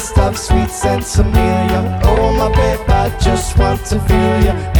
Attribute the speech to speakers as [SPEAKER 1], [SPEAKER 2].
[SPEAKER 1] taste of sweet sense Amelia. Oh my babe, I just want to feel ya.